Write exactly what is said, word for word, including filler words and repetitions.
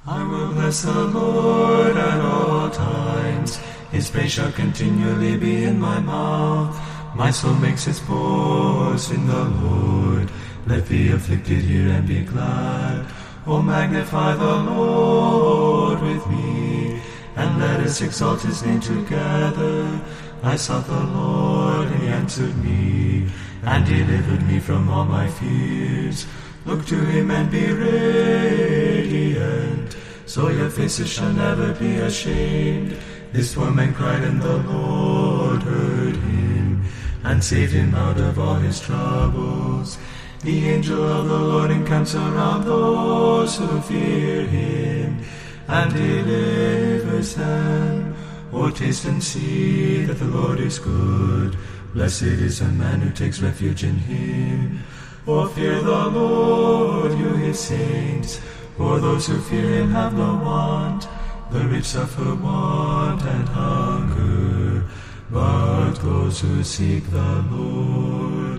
I will bless the Lord at all times. His praise shall continually be in my mouth. My soul makes its boast in the Lord. Let the afflicted hear and be glad. O magnify the Lord with me, and let us exalt his name together. I sought the Lord, and he answered me, and delivered me from all my fears. Look to him and be radiant, so your faces shall never be ashamed. This poor man cried, and the Lord heard him, and saved him out of all his troubles. The angel of the Lord encamps around those who fear him, and delivers them. O taste and see that the Lord is good. Blessed is the man who takes refuge in him. O fear the Lord, you his saints, for those who fear him have no want. The rich suffer want and hunger, but those who seek the Lord